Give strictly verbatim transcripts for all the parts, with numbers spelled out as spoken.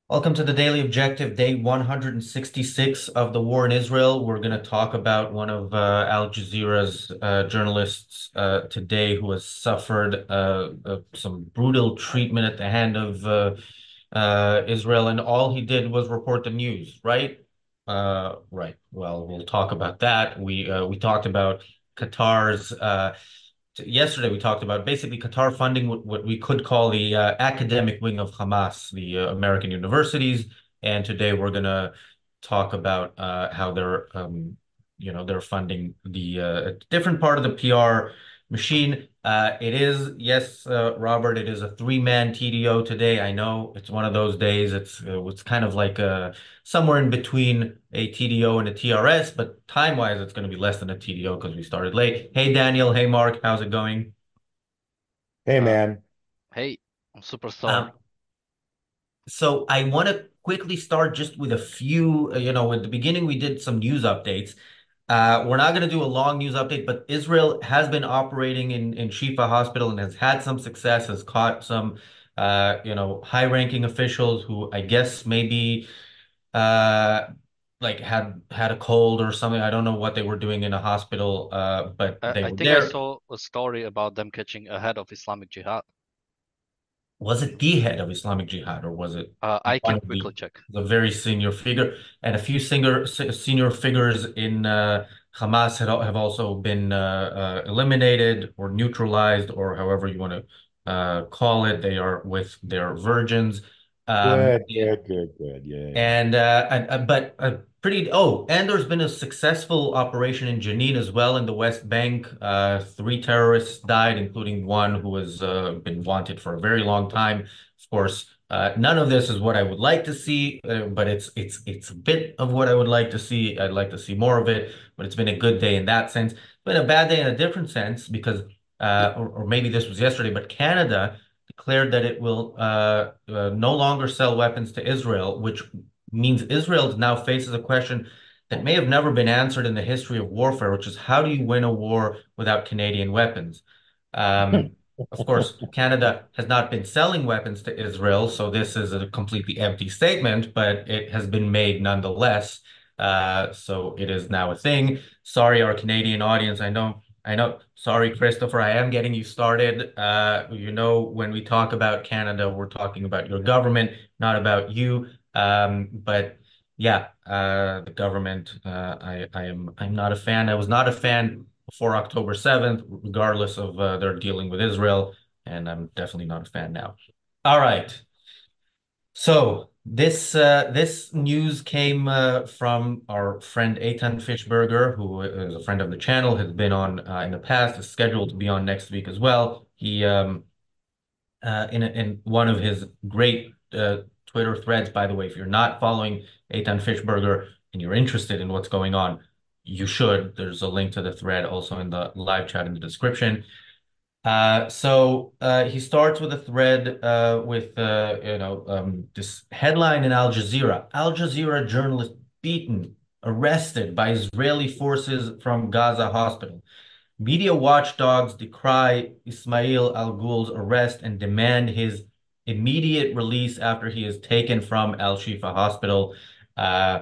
Welcome to the Daily Objective, day one hundred sixty-six of the war in Israel. We're going to talk about one of uh, Al Jazeera's uh, journalists uh, today who has suffered uh, uh, some brutal treatment at the hand of uh, uh, Israel, and all he did was report the news, right? Uh, right. Well, we'll talk about that. We uh, we talked about Qatar's uh, Yesterday, we talked about basically Qatar funding what, what we could call the uh, academic wing of Hamas, the uh, American universities. And today we're going to talk about uh, how they're, um, you know, they're funding the uh, different part of the P R machine. Uh, it is, yes, uh, Robert, it is a three-man T D O today. I know it's one of those days. It's uh, it's kind of like uh, somewhere in between a T D O and a T R S, but time-wise, it's going to be less than a T D O because we started late. Hey, Daniel. Hey, Mark. How's it going? Hey Uh, man, Hey, I'm super um, stoned. so I want to quickly start just with a few, uh, you know, at the beginning we did some news updates. Uh, we're not going to do a long news update, but Israel has been operating in, in Shifa Hospital and has had some success, has caught some, uh, you know, high-ranking officials who I guess maybe uh, like had had a cold or something. I don't know what they were doing in a hospital, uh, but I, they I were think I there. saw a story about them catching a head of Islamic Jihad. Was it the head of Islamic Jihad or was it Uh, I one can of the quickly check. the very senior figure? And a few senior senior figures in uh, Hamas had, have also been uh, uh, eliminated or neutralized or however you want to uh, call it. They are with their virgins. Um, good, good, good, good. Yay. and uh, and- uh, but uh, pretty. Oh, and there's been a successful operation in Jenin as well in the West Bank. Uh, three terrorists died, including one who has uh, been wanted for a very long time. Of course, uh, none of this is what I would like to see, uh, but it's it's it's a bit of what I would like to see. I'd like to see more of it, but it's been a good day in that sense. It's been a bad day in a different sense because, uh, or, or maybe this was yesterday, but Canada declared that it will uh, uh, no longer sell weapons to Israel, which means Israel now faces a question that may have never been answered in the history of warfare, which is how do you win a war without Canadian weapons? Um, of course, Canada has not been selling weapons to Israel, so this is a completely empty statement, but it has been made nonetheless. Uh, so it is now a thing. Sorry, our Canadian audience. I know, I know. Sorry, Christopher, I am getting you started. Uh, you know, when we talk about Canada, we're talking about your government, not about you. Um, but yeah, uh, the government, uh, I, I am, I'm not a fan. I was not a fan before October seventh, regardless of uh, their dealing with Israel, and I'm definitely not a fan now. All right. So this uh, this news came uh, from our friend Eitan Fishberger, who is a friend of the channel, has been on uh, in the past, is scheduled to be on next week as well. He um, uh, in in one of his great uh, Twitter threads, by the way, if you're not following Eitan Fishberger and you're interested in what's going on, you should. There's a link to the thread also in the live chat in the description. Uh, so uh, he starts with a thread uh, with uh, you know um, this headline in Al Jazeera: Al Jazeera journalist beaten, arrested by Israeli forces from Gaza hospital. Media watchdogs decry Ismail Al-Ghul's arrest and demand his immediate release after he is taken from Al Shifa Hospital. Uh,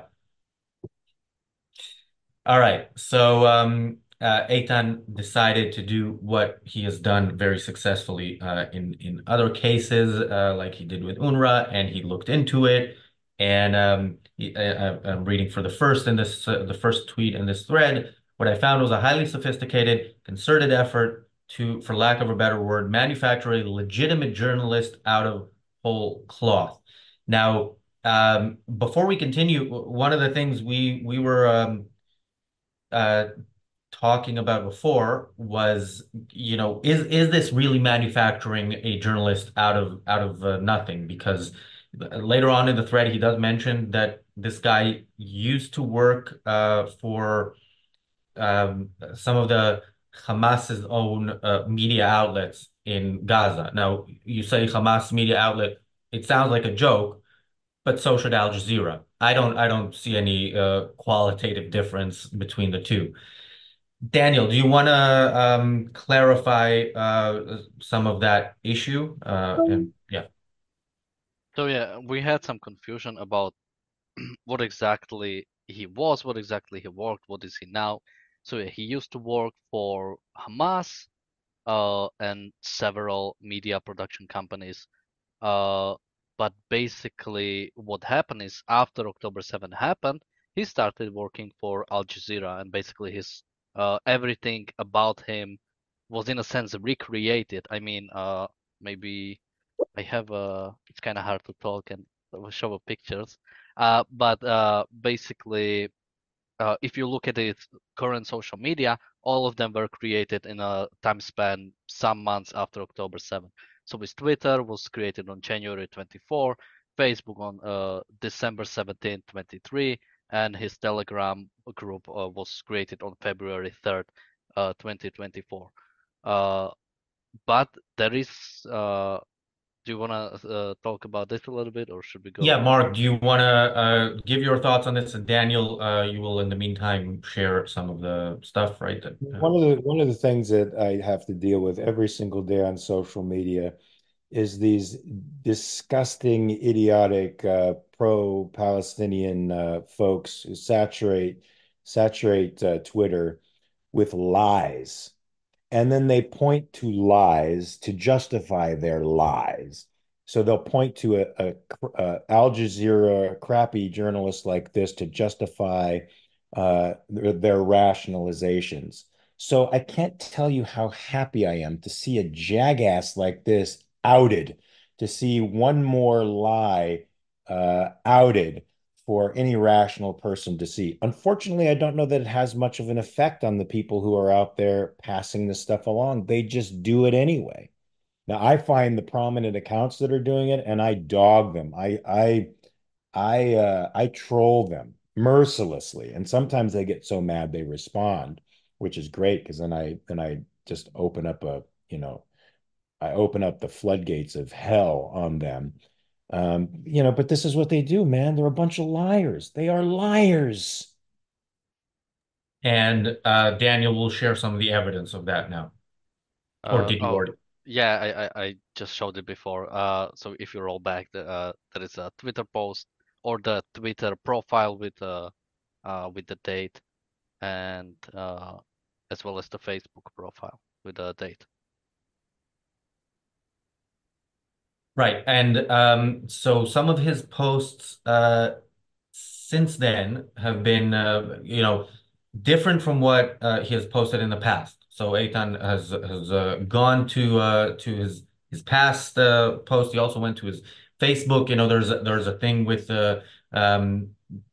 all right. So um, uh, Eitan decided to do what he has done very successfully uh, in in other cases, uh, like he did with UNRWA, and he looked into it. And um, he, uh, I'm reading for the first in this uh, the first tweet in this thread. What I found was a highly sophisticated, concerted effort to, for lack of a better word, manufacture a legitimate journalist out of whole cloth. Now, um, before we continue, one of the things we we were um, uh, talking about before was, you know, is is this really manufacturing a journalist out of out of uh, nothing? Because later on in the thread, he does mention that this guy used to work uh, for um, some of the Hamas's own uh, media outlets in Gaza. Now, you say Hamas media outlet, it sounds like a joke, but so should Al Jazeera. I don't I don't see any uh, qualitative difference between the two. Daniel, do you want to um, clarify uh, some of that issue? Uh, and yeah. So yeah, we had some confusion about what exactly he was, what exactly he worked, what is he now. So yeah, he used to work for Hamas, uh, and several media production companies. Uh, but basically, what happened is after October seventh happened, he started working for Al Jazeera, and basically his uh, everything about him was in a sense recreated. I mean, uh, maybe I have a. It's kind of hard to talk and show pictures, uh, but uh, basically uh, if you look at its current social media, all of them were created in a time span some months after October seventh. So his Twitter was created on January twenty-fourth, Facebook on uh, December seventeenth, twenty-three, and his Telegram group uh, was created on February third, uh, twenty twenty-four. Uh, but there is, uh, do you want to uh, talk about this a little bit, or should we Yeah, go? Mark, do you want to uh, give your thoughts on this? And Daniel, uh, you will, in the meantime, share some of the stuff, right? That, uh, One of the one of the things that I have to deal with every single day on social media is these disgusting, idiotic uh, pro-Palestinian uh, folks who saturate saturate uh, Twitter with lies. And then they point to lies to justify their lies. So they'll point to a, a, a Al Jazeera crappy journalist like this to justify uh, their, their rationalizations. So I can't tell you how happy I am to see a jackass like this outed, to see one more lie uh, outed for any rational person to see. Unfortunately, I don't know that it has much of an effect on the people who are out there passing this stuff along. They just do it anyway. Now, I find the prominent accounts that are doing it, and I dog them. I I I uh, I troll them mercilessly, and sometimes they get so mad they respond, which is great because then I then I just open up a you know I open up the floodgates of hell on them. Um, you know, but this is what they do, man. They're a bunch of liars. They are liars. and uh, Daniel will share some of the evidence of that now. Or Uh, did you oh, already? yeah, I, I, I just showed it before. Uh, so if you roll back, the, uh, there is a Twitter post or the Twitter profile with uh, uh, with the date, and uh, as well as the Facebook profile with the date. Right. And um, so some of his posts uh, since then have been, uh, you know, different from what uh, he has posted in the past. So Eitan has has uh, gone to uh, to his his past uh, post. He also went to his Facebook. You know, there's a, there's a thing with uh, um,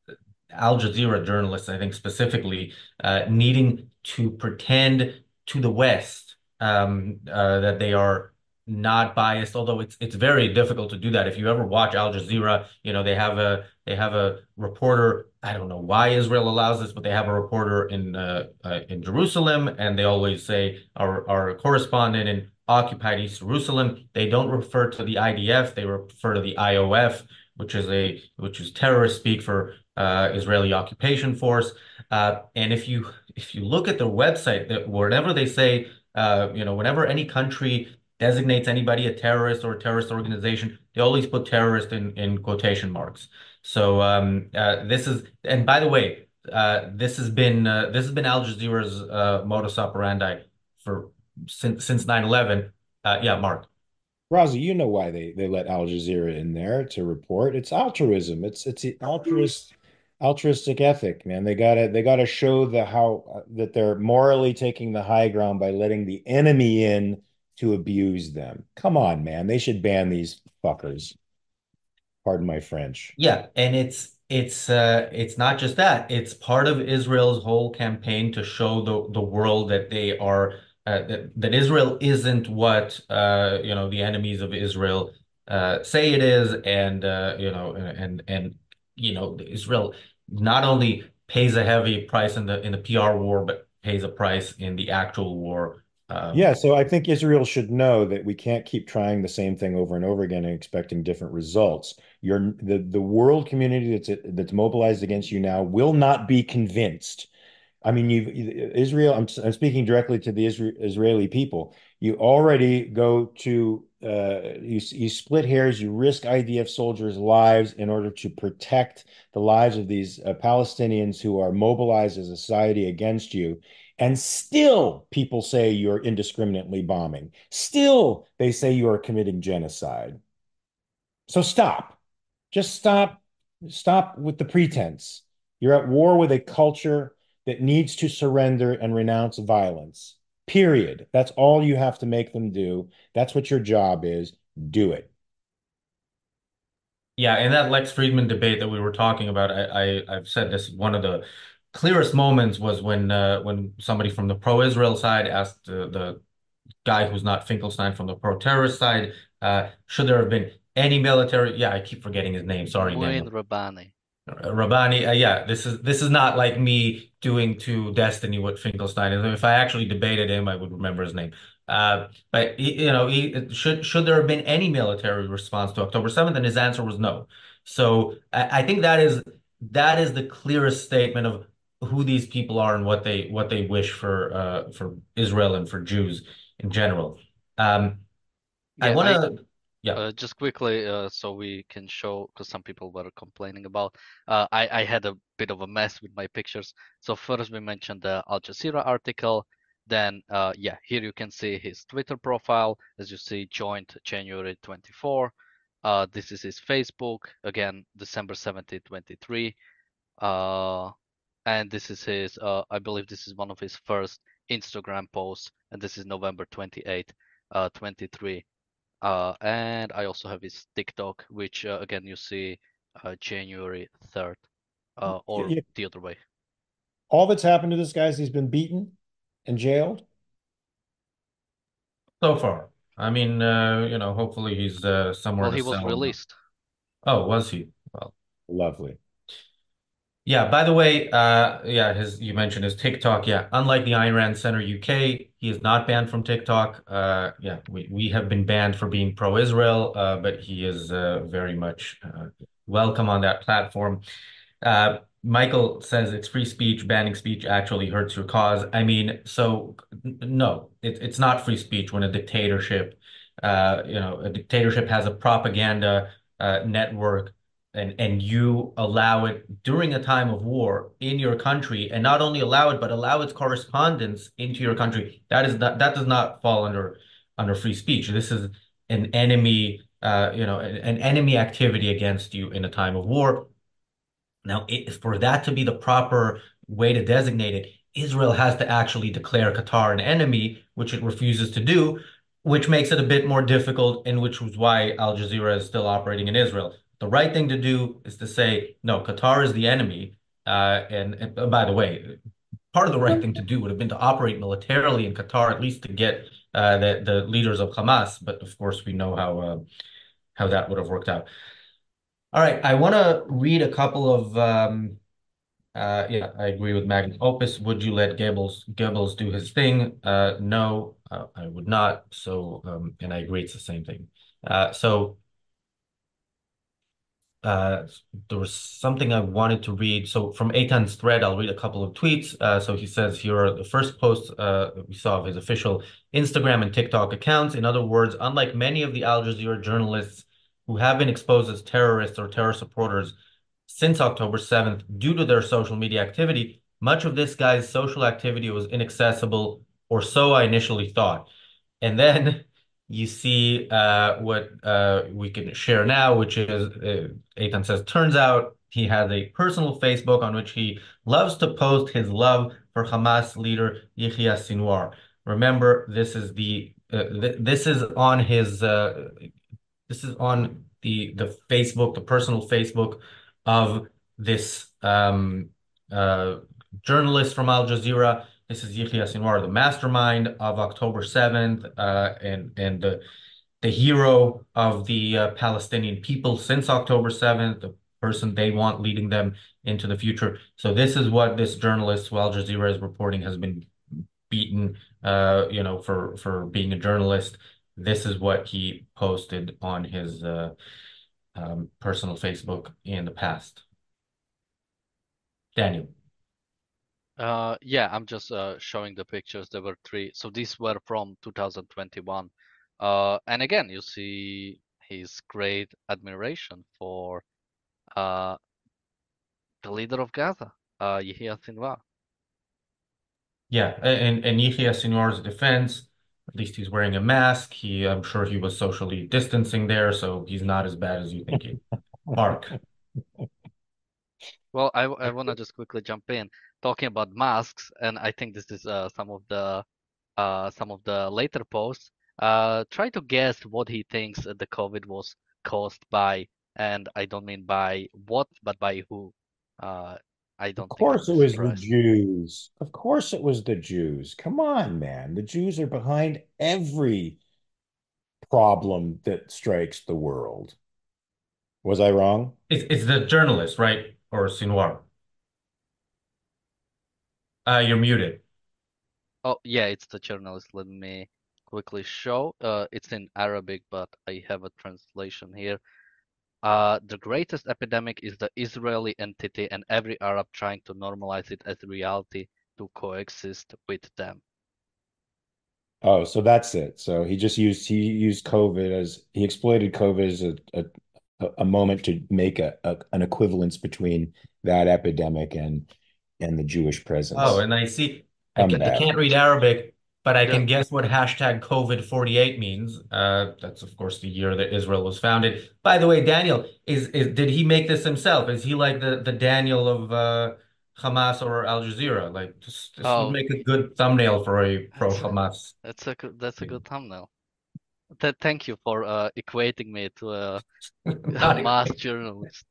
Al Jazeera journalists, I think specifically, uh, needing to pretend to the West um, uh, that they are not biased. Although it's it's very difficult to do that. If you ever watch Al Jazeera, you know they have a they have a reporter. I don't know why Israel allows this, but they have a reporter in uh, uh, in Jerusalem, and they always say our our correspondent in occupied East Jerusalem. They don't refer to the I D F. They refer to the I O F, which is a which is terrorist speak for uh, Israeli occupation force. Uh, and if you if you look at their website, that whenever they say, uh, you know, whenever any country designates anybody a terrorist or a terrorist organization, they always put terrorist in in quotation marks. So um, uh, this is, and by the way, uh, this has been uh, this has been Al Jazeera's uh, modus operandi for since since nine eleven. Uh, yeah, Mark. Razi, you know why they they let Al Jazeera in there to report. It's altruism. It's it's the altruist altruistic ethic, man. They gotta they gotta show the how uh, that they're morally taking the high ground by letting the enemy in to abuse them. Come on, man. They should ban these fuckers. Pardon my French. Yeah, and it's it's uh it's not just that. It's part of Israel's whole campaign to show the the world that they are uh, that that Israel isn't what uh you know the enemies of Israel uh say it is, and uh you know and and you know Israel not only pays a heavy price in the in the P R war, but pays a price in the actual war. Yeah, Um, so I think Israel should know that we can't keep trying the same thing over and over again and expecting different results. You're the the world community that's that's mobilized against you now will not be convinced. I mean, you've Israel. I'm I'm speaking directly to the Isra Israeli people. You already go to uh, you you split hairs, you risk I D F soldiers' lives in order to protect the lives of these uh, Palestinians who are mobilized as a society against you. And still, people say you're indiscriminately bombing. Still, they say you are committing genocide. So stop. Just stop. Stop with the pretense. You're at war with a culture that needs to surrender and renounce violence. Period. That's all you have to make them do. That's what your job is. Do it. Yeah, in that Lex Friedman debate that we were talking about, I, I I've said this, one of the clearest moments was when uh, when somebody from the pro-Israel side asked uh, the guy who's not Finkelstein from the pro-terrorist side, uh, should there have been any military? Yeah, I keep forgetting his name. Sorry, Muin Daniel. Rabbani. Rabbani, uh, yeah, this is this is not like me doing to Destiny what Finkelstein is. If I actually debated him, I would remember his name. Uh, but he, you know, he, should should there have been any military response to October seventh? And his answer was no. So I, I think that is that is the clearest statement of who these people are and what they what they wish for uh, for Israel and for Jews in general. Um, I Yeah, want I to, yeah. uh, just quickly uh, so we can show because some people were complaining about. Uh, I I had a bit of a mess with my pictures. So first we mentioned the Al Jazeera article. Then uh, yeah, here you can see his Twitter profile. As you see, joined January twenty-fourth. Uh, this is his Facebook again, December seventeenth, twenty-three. Uh, and this is his. Uh, I believe this is one of his first Instagram posts, and this is November twenty-eighth, uh, twenty-three. Uh, and I also have his TikTok, which uh, again you see uh, January third, uh, Y- or y- the other way. All that's happened to this guy is he's been beaten and jailed. So far, I mean, uh, you know, hopefully he's uh, somewhere Well, in a he was cell. released. Oh, was he? Well, Lovely. yeah. By the way, uh, yeah, his you mentioned his TikTok. Yeah, unlike the Ayn Rand Center U K, he is not banned from TikTok. Uh, yeah, we we have been banned for being pro-Israel, uh, but he is uh, very much uh, welcome on that platform. Uh, Michael says it's free speech. Banning speech actually hurts your cause. I mean, so n- no, it, it's not free speech when a dictatorship, uh, you know, a dictatorship has a propaganda uh, network, and and you allow it during a time of war in your country, and not only allow it, but allow its correspondence into your country. That is not that does not fall under under free speech. This is an enemy, uh, you know, an, an enemy activity against you in a time of war. Now, it, for that to be the proper way to designate it, Israel has to actually declare Qatar an enemy, which it refuses to do, which makes it a bit more difficult, and which was why Al Jazeera is still operating in Israel. The right thing to do is to say, no, Qatar is the enemy. Uh, and, and uh, by the way, part of the right thing to do would have been to operate militarily in Qatar, at least to get uh, the the leaders of Hamas. But of course, we know how uh, how that would have worked out. All right, I want to read a couple of um, uh, yeah, I agree with Magnus Opus. Would you let Goebbels Goebbels do his thing? Uh, no, uh, I would not. So, um, and I agree, it's the same thing. Uh, so, uh, there was something I wanted to read. So, from Eitan's thread, I'll read a couple of tweets. Uh, so he says here are the first posts uh, that we saw of his official Instagram and TikTok accounts. In other words, unlike many of the Al Jazeera journalists who have been exposed as terrorists or terror supporters since October seventh, due to their social media activity, much of this guy's social activity was inaccessible, or so I initially thought. And then you see uh, what uh, we can share now, which is uh, Ethan says, turns out he has a personal Facebook on which he loves to post his love for Hamas leader Yahya Sinwar. Remember, this is the uh, th this is on his uh, this is on the the Facebook, the personal Facebook of this um, uh, journalist from Al Jazeera. This is Yahya Sinwar, the mastermind of October seventh, uh, and and the the hero of the uh, Palestinian people since October seventh, the person they want leading them into the future. So this is what this journalist who Al Jazeera is reporting has been beaten, uh, you know, for for being a journalist. This is what he posted on his uh, um, personal Facebook in the past. Daniel. Uh, yeah, I'm just uh, showing the pictures. There were three. So these were from two thousand twenty-one. Uh, and again, you see his great admiration for uh, the leader of Gaza, uh, Yahya Sinwar. Yeah, and and Yihya Sinwar's defense, at least he's wearing a mask. He, I'm sure he was socially distancing there, so he's not as bad as you think he. Mark. Well, I, I want to just quickly jump in talking about masks, and I think this is uh, some of the uh, some of the later posts. Uh, try to guess what he thinks the COVID was caused by, and I don't mean by what, but by who. Uh, I Of don't think you'll course be it was the surprised. Jews. Of course it was the Jews. Come on, man. The Jews are behind every problem that strikes the world. Was I wrong? It's it's the journalist, right? Or Sinwar. Uh, you're muted. Oh, yeah, it's the journalist. Let me quickly show. Uh, it's in Arabic, but I have a translation here. Uh, the greatest epidemic is the Israeli entity and every Arab trying to normalize it as reality to coexist with them. Oh, so that's it. So he just used he used COVID as he exploited COVID as a a, a moment to make a, a an equivalence between that epidemic and and the Jewish Oh, presence. and I see. I I'm can I bad. can't read Arabic, but I Yeah. can guess what hashtag COVID forty-eight means. Uh, that's of course the year that Israel was founded. By the way, Daniel, is is did he make this himself? Is he like the the Daniel of uh, Hamas or Al Jazeera? Like this this would Oh, make a good thumbnail for a pro that's a Hamas. that's a good that's a good thumbnail. Th thank you for uh, equating me to a, a Not mass a- journalist.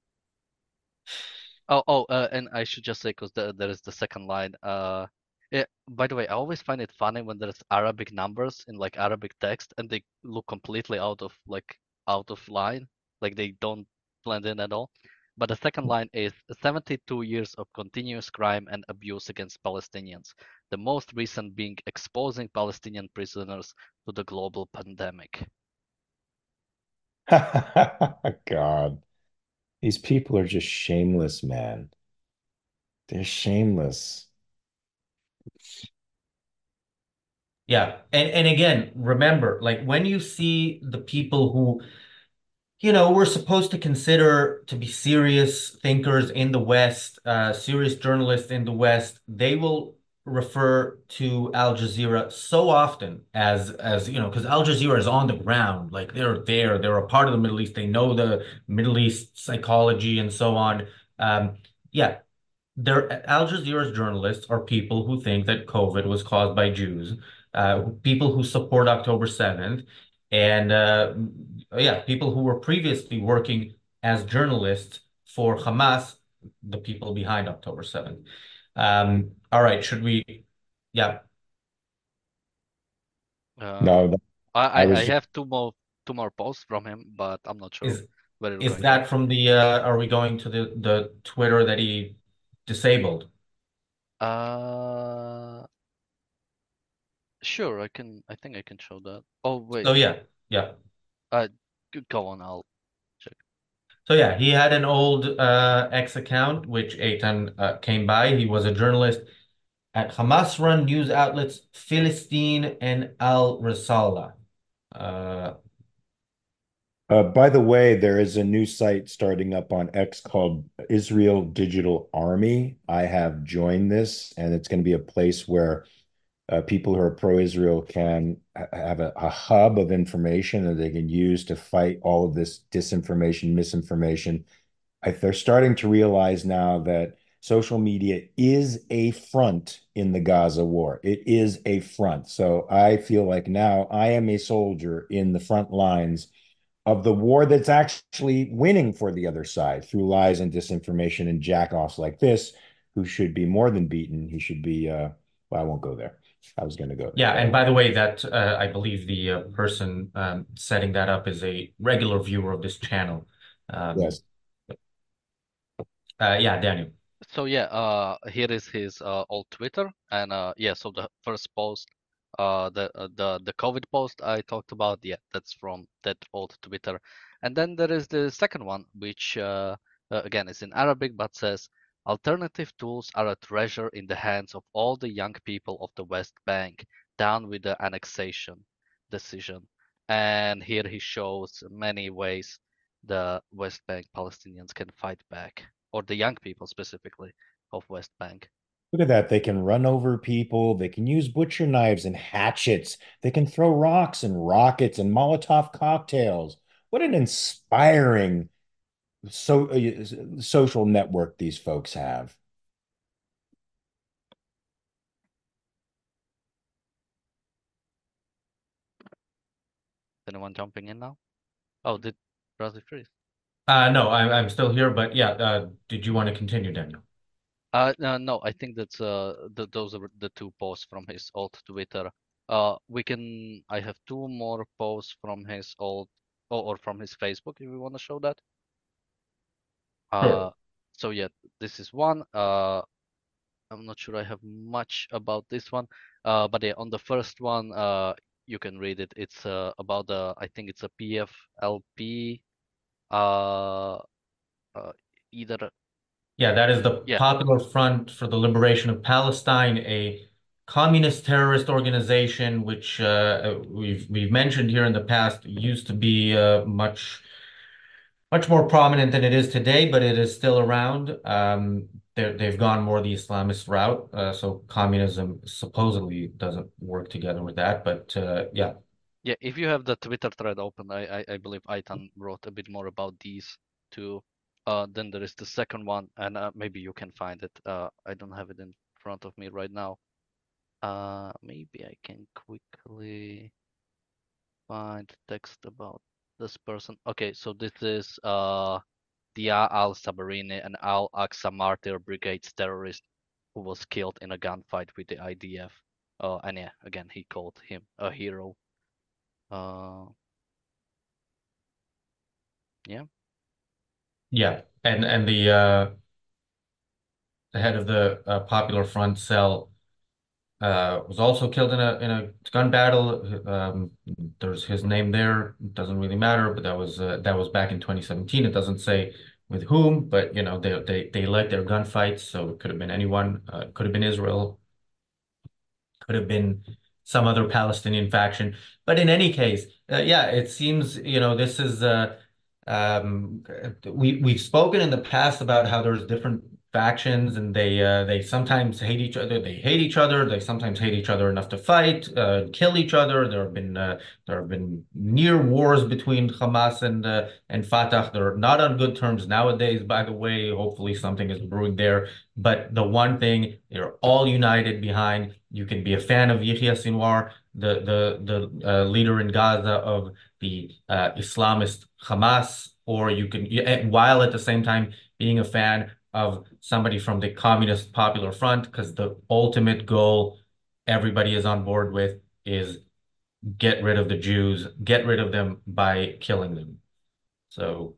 Oh, oh, uh, and I should just say, because the, there is the second line. Uh, yeah, by the way, I always find it funny when there's Arabic numbers in like Arabic text, and they look completely out of like out of line, like they don't blend in at all. But the second line is seventy-two years of continuous crime and abuse against Palestinians, the most recent being exposing Palestinian prisoners to the global pandemic. God, these people are just shameless, man. They're shameless. Yeah, and and again, remember, like when you see the people who you know, we're supposed to consider to be serious thinkers in the West, uh, serious journalists in the West. They will refer to Al Jazeera so often as as you know, because Al Jazeera is on the ground, like they're there, they're a part of the Middle East. They know the Middle East psychology and so on. Um, yeah, there, Al Jazeera's journalists are people who think that COVID was caused by Jews, uh, people who support October seventh, and uh, yeah, people who were previously working as journalists for Hamas, the people behind October seventh. Um, all right, should we? Yeah, Uh, No, I I I I was just have two more two more posts from him, but I'm not sure is where you're is going to. that from the? Uh, are we going to the the Twitter that he disabled? Uh, sure, I can. I think I can show that. Oh wait, So yeah, yeah. uh, g- go on. I'll check. So yeah, he had an old uh, X account, which Eitan uh, came by. He was a journalist at Hamas-run news outlets Philistine and Al Risala. Uh, Uh, by the way, there is a new site starting up on X called Israel Digital Army. I have joined this, and it's going to be a place where uh, people who are pro-Israel can ha- have a, a hub of information that they can use to fight all of this disinformation, misinformation. I, they're starting to realize now that social media is a front in the Gaza war. It is a front. So I feel like now I am a soldier in the front lines of the war that's actually winning for the other side through lies and disinformation and jackoffs like this, who should be more than beaten. He should be, uh, well, I won't go there. I was going to go there, yeah, but I and by won't. the way, that uh, I believe the uh, person um, setting that up is a regular viewer of this channel. Um, Yes. uh, yeah, Daniel. So yeah, uh, here is his uh, old Twitter, and uh, yeah, so the first post, uh, the uh, the the COVID post I talked about, yeah, that's from that old Twitter, and then there is the second one, which uh, uh, again is in Arabic, but says alternative tools are a treasure in the hands of all the young people of the West Bank, down with the annexation. decision. And here he shows many ways the West Bank Palestinians can fight back, or the young people specifically of West Bank. Look at that. They can run over people. They can use butcher knives and hatchets. They can throw rocks and rockets and Molotov cocktails. What an inspiring so uh, social network these folks have. Anyone jumping in now? Oh, did Bradley freeze? Uh, no, I'm I'm still here, but yeah, uh, did you want to continue, Daniel? Uh, no, no, I think that's uh, the, those are the two posts from his old Twitter. Uh, we can. I have two more posts from his old, or, or from his Facebook if you want to show that. Uh, Sure. so yeah, this is one. Uh, I'm not sure I have much about this one. Uh, but yeah, on the first one, uh, you can read it. It's uh, about the, I think it's a P F L P. Uh, uh, either Yeah, that is the yeah, Popular Front for the Liberation of Palestine, a communist terrorist organization which uh, we've we've mentioned here in the past used to be uh, much much more prominent than it is today, but it is still around. Um, they're- they've gone more the Islamist route, uh, so communism supposedly doesn't work together with that. But uh, yeah, yeah. If you have the Twitter thread open, I I, I believe Aitan wrote a bit more about these two. Uh, then there is the second one, and uh, maybe you can find it. Uh, I don't have it in front of me right now. Uh, maybe I can quickly find text about this person. Okay, so this is uh Dia al-Sabarini, an Al-Aqsa Martyr Brigade's terrorist who was killed in a gunfight with the I D F. Uh, and yeah, again, he called him a hero. Uh, yeah, yeah, and and the uh, the head of the uh, Popular Front cell uh, was also killed in a in a gun battle. Um, there's his name there. It doesn't really matter, but that was uh, that was back in twenty seventeen. It doesn't say with whom, but you know they they they like their gunfights, so it could have been anyone. Uh, it could have been Israel. Could have been some other Palestinian faction. But in any case, uh, yeah, it seems, you know, this is uh um we we've spoken in the past about how there's different factions and they uh they sometimes hate each other, they hate each other, they sometimes hate each other enough to fight, uh kill each other. There have been uh, there have been near wars between Hamas and uh, and Fatah. They're not on good terms nowadays, by the way. Hopefully something is brewing there. But the one thing they're all united behind, you can be a fan of Yahya Sinwar, the the the uh, leader in Gaza of the uh, Islamist Hamas, or you can, while at the same time being a fan of somebody from the Communist Popular Front, because the ultimate goal everybody is on board with is get rid of the Jews, get rid of them by killing them. So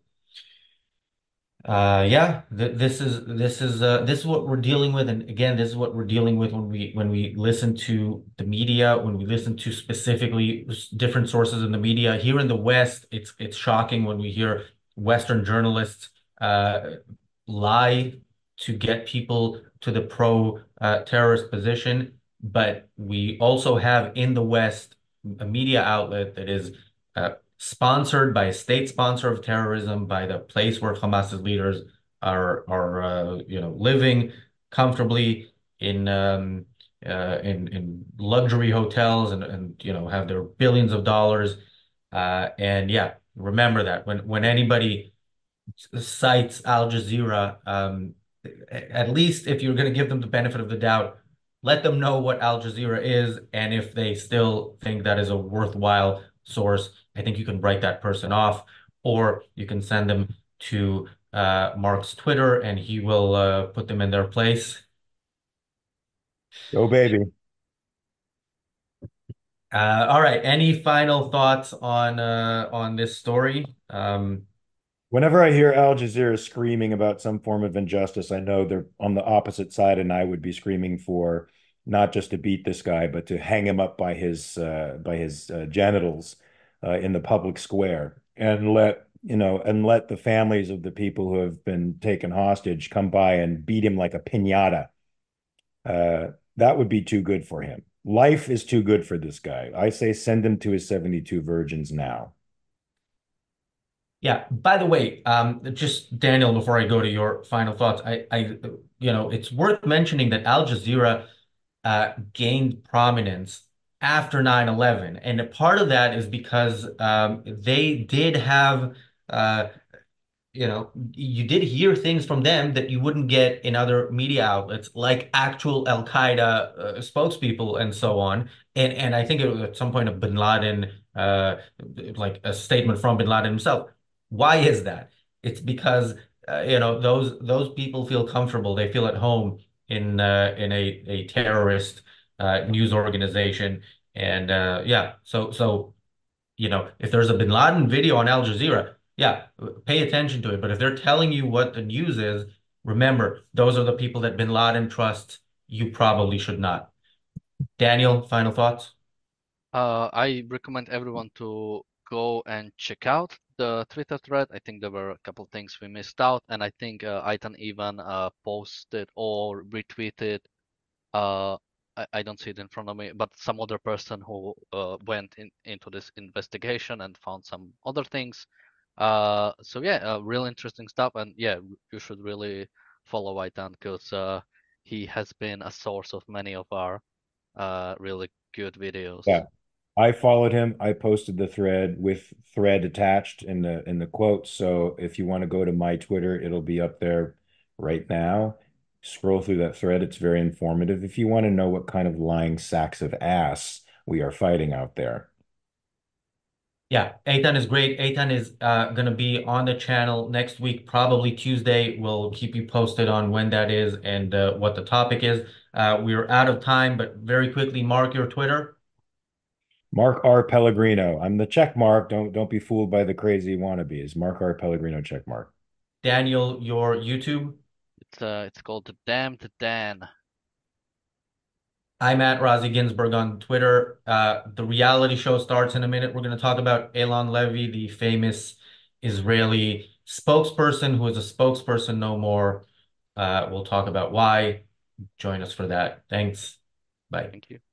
uh, yeah, th this is this is uh, this is what we're dealing with, and again, this is what we're dealing with when we when we listen to the media, when we listen to specifically s- different sources in the media. Here in the West, it's it's shocking when we hear Western journalists uh, lie to get people to the pro uh, terrorist position, but we also have in the West a media outlet that is uh, sponsored by a state sponsor of terrorism, by the place where Hamas's leaders are are uh, you know living comfortably in um, uh, in in luxury hotels and and you know have their billions of dollars. Uh, and yeah, remember that when when anybody cites Al Jazeera, um, at least if you're going to give them the benefit of the doubt, let them know what Al Jazeera is, and if they still think that is a worthwhile source, I think you can write that person off, or you can send them to uh, Mark's Twitter, and he will uh, put them in their place. Go, baby. Uh, all right. Any final thoughts on uh, on this story? Um, Whenever I hear Al Jazeera screaming about some form of injustice, I know they're on the opposite side, and I would be screaming for not just to beat this guy, but to hang him up by his uh, by his uh, genitals uh, in the public square, and let you know, and let the families of the people who have been taken hostage come by and beat him like a piñata. Uh, that would be too good for him. life is too good for this guy. I say send him to his seventy-two virgins now. Yeah. By the way, um, just Daniel, before I go to your final thoughts, I, I, you know, it's worth mentioning that Al Jazeera uh, gained prominence after nine eleven, and a part of that is because um, they did have uh, you know, you did hear things from them that you wouldn't get in other media outlets, like actual Al Qaeda uh, spokespeople and so on. And and I think it was at some point of Bin Laden, uh, like a statement from Bin Laden himself. Why is that? It's because uh, you know those those people feel comfortable. They feel at home in uh, in a a terrorist uh, news organization. And uh, yeah, so so you know, if there's a Bin Laden video on Al Jazeera, yeah, pay attention to it. But if they're telling you what the news is, remember, those are the people that Bin Laden trusts. You probably should not. Daniel, final thoughts? Uh, I recommend everyone to go and check out the Twitter thread. I think there were a couple things we missed out, and I think uh, Aitan even uh, posted or retweeted. Uh, I, I don't see it in front of me, but some other person who uh, went in, into this investigation and found some other things. Uh, so yeah, uh, real interesting stuff, and yeah, you should really follow Aitan because uh, he has been a source of many of our uh, really good videos. Yeah. I followed him. I posted the thread with thread attached in the in the quote. So if you want to go to my Twitter, it'll be up there right now. Scroll through that thread. It's very informative if you want to know what kind of lying sacks of ass we are fighting out there. Yeah, Eitan is great. Eitan is uh, going to be on the channel next week, probably Tuesday. We'll keep you posted on when that is and uh, what the topic is. Uh, we're out of time, but very quickly, mark your Twitter. Mark R. Pellegrino. I'm the check mark. Don't don't be fooled by the crazy wannabes. Mark R. Pellegrino check mark. Daniel, your YouTube. It's uh, it's called The Damned Dan. I'm at Razi Ginsburg on Twitter. Uh, the reality show starts in a minute. We're going to talk about Eylon Levy, the famous Israeli spokesperson who is a spokesperson no more. Uh, we'll talk about why. Join us for that. Thanks. Bye. Thank you.